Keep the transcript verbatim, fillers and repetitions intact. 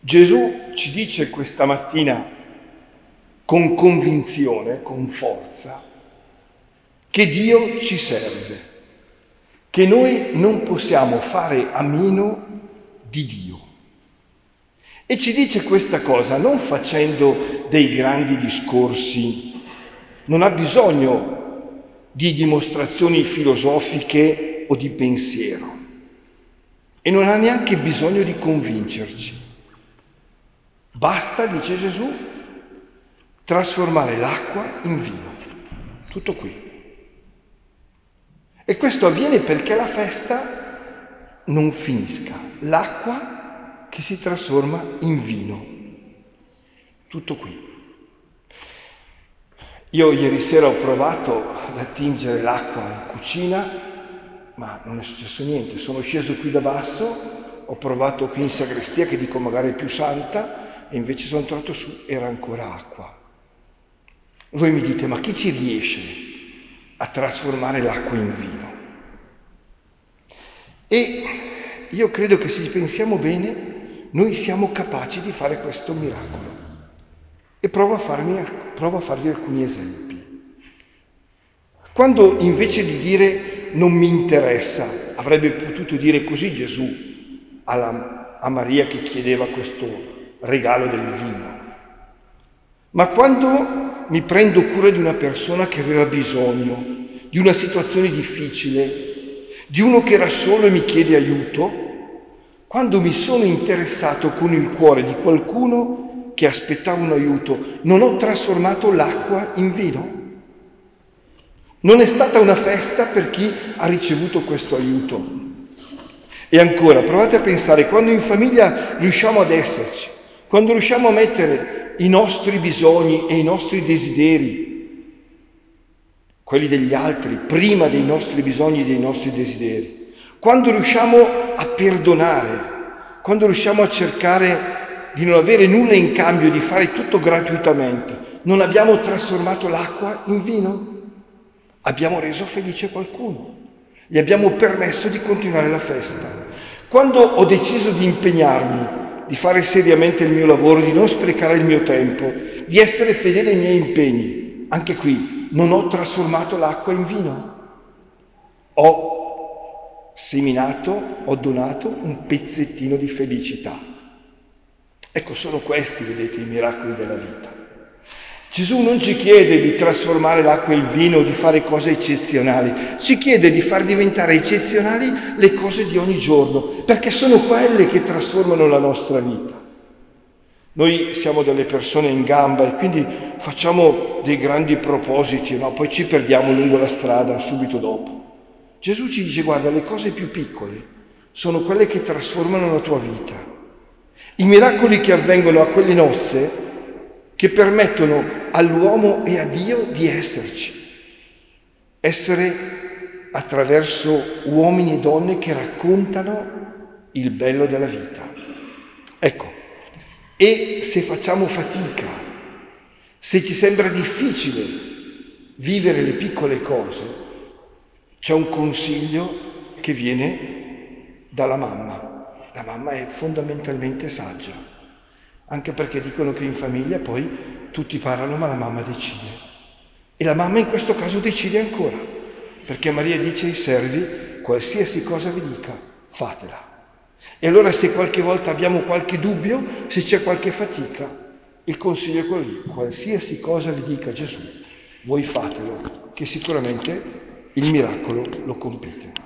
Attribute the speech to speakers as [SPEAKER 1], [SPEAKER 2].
[SPEAKER 1] Gesù ci dice questa mattina con convinzione, con forza, che Dio ci serve, che noi non possiamo fare a meno di Dio. E ci dice questa cosa non facendo dei grandi discorsi, non ha bisogno di dimostrazioni filosofiche o di pensiero e non ha neanche bisogno di convincerci. Basta, dice Gesù, trasformare l'acqua in vino. Tutto qui. E questo avviene perché la festa non finisca. L'acqua che si trasforma in vino. Tutto qui. Io ieri sera ho provato ad attingere l'acqua in cucina, ma non è successo niente. Sono sceso qui da basso, ho provato qui in sagrestia, che dico magari è più santa, e invece sono entrato su, era ancora acqua. Voi mi dite, ma chi ci riesce a trasformare l'acqua in vino? E io credo che se ci pensiamo bene, noi siamo capaci di fare questo miracolo. E provo a, farmi, provo a farvi alcuni esempi. Quando invece di dire non mi interessa, avrebbe potuto dire così Gesù alla, a Maria che chiedeva questo regalo del vino. Ma quando mi prendo cura di una persona che aveva bisogno, di una situazione difficile, di uno che era solo e mi chiede aiuto, quando mi sono interessato con il cuore di qualcuno che aspettava un aiuto, non ho trasformato l'acqua in vino? Non è stata una festa per chi ha ricevuto questo aiuto? E ancora, provate a pensare, quando in famiglia riusciamo ad esserci, quando riusciamo a mettere i nostri bisogni e i nostri desideri, quelli degli altri, prima dei nostri bisogni e dei nostri desideri, quando riusciamo a perdonare, quando riusciamo a cercare di non avere nulla in cambio, di fare tutto gratuitamente, non abbiamo trasformato l'acqua in vino? Abbiamo reso felice qualcuno, gli abbiamo permesso di continuare la festa. Quando ho deciso di impegnarmi, di fare seriamente il mio lavoro, di non sprecare il mio tempo, di essere fedele ai miei impegni, anche qui non ho trasformato l'acqua in vino. Ho seminato, ho donato un pezzettino di felicità. Ecco, sono questi, vedete, i miracoli della vita. Gesù non ci chiede di trasformare l'acqua in vino o di fare cose eccezionali, ci chiede di far diventare eccezionali le cose di ogni giorno, perché sono quelle che trasformano la nostra vita. Noi siamo delle persone in gamba e quindi facciamo dei grandi propositi, no? Poi ci perdiamo lungo la strada subito dopo. Gesù ci dice, guarda, le cose più piccole sono quelle che trasformano la tua vita. I miracoli che avvengono a quelle nozze che permettono all'uomo e a Dio di esserci, essere attraverso uomini e donne che raccontano il bello della vita. Ecco, e se facciamo fatica, se ci sembra difficile vivere le piccole cose, c'è un consiglio che viene dalla mamma. La mamma è fondamentalmente saggia. Anche perché dicono che in famiglia poi tutti parlano ma la mamma decide. E la mamma in questo caso decide ancora, perché Maria dice ai servi, qualsiasi cosa vi dica, fatela. E allora se qualche volta abbiamo qualche dubbio, se c'è qualche fatica, il consiglio è quello lì, qualsiasi cosa vi dica Gesù, voi fatelo, che sicuramente il miracolo lo compite.